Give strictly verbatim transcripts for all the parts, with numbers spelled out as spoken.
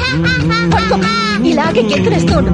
పడుకో, ఇలాగే గెంతులేస్తూ ఉండు.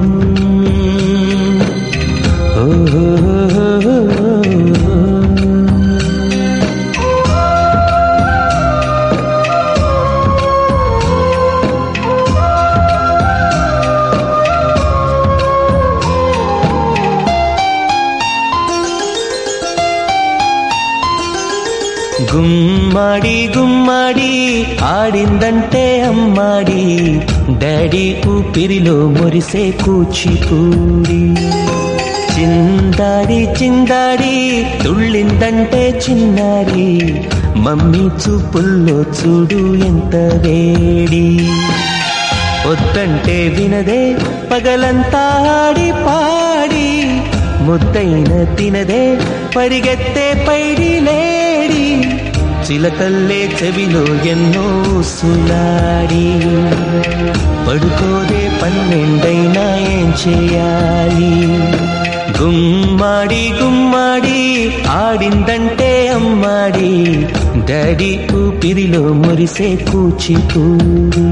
గుమ్మడి గుమ్మడి ఆడిందంటే అమ్మాడి, డాడీ ఊపిరిలో మురిసే కూచిపూడి. చిందాడి చిందాడి తుళ్ళిందంటే చిన్నారి, మమ్మీ చూపుల్లో చూడు ఎంత వేడి. వద్దంటే వినదే పగలంతా ఆడి పాడి, ముద్దైన తినదే పరిగెత్తే పైడి లేడి. చిలకల్లే చెవిలో ఎన్నో సులాడి, పడుకోదే పన్నెండైనా ఏం చేయాలి. గుమ్మాడి గుమ్మాడి ఆడిందంటే అమ్మాడి, డాడీ ఊపిరిలో మురిసే కూచిపూడి.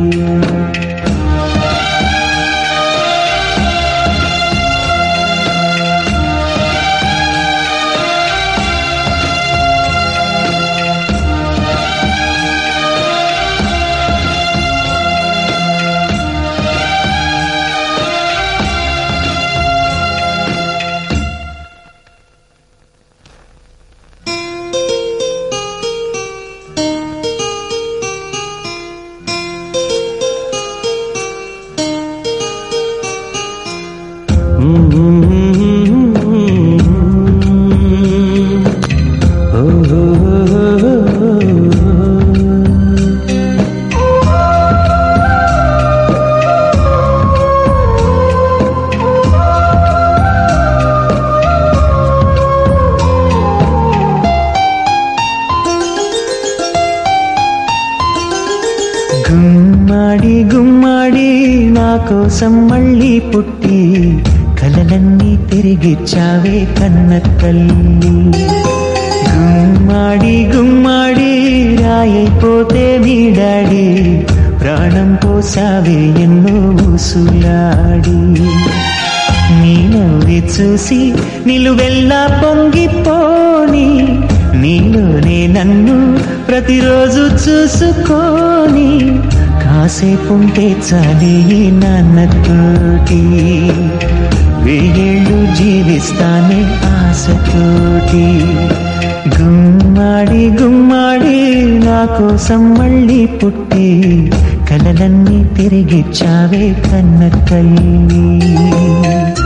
గుమ్మాడి గుమ్మాడి నా కోసం మళ్ళీ పుట్టి, కలలన్నీ తిరిగిచ్చావే కన్న తల్లి. గుమ్మాడి గుమ్మాడి రాయైపోతే నీ డాడీ, ప్రాణం పోసావే ఎన్నో ఊసులాడి. నీ నవ్వి చూసి నిలువెల్లా పొంగిపోని, నీలోనే నన్ను ప్రతిరోజు చూసుకోని, కాసేపుంటే చాలి నాన్నతోటి, వెయ్యేళ్ళు జీవిస్తానే ఆశతోటి. గుమ్మాడి గుమ్మాడి నా కోసం మళ్ళీ పుట్టి, కలలన్నీ తిరిగిచ్చావే కన్న తల్లి.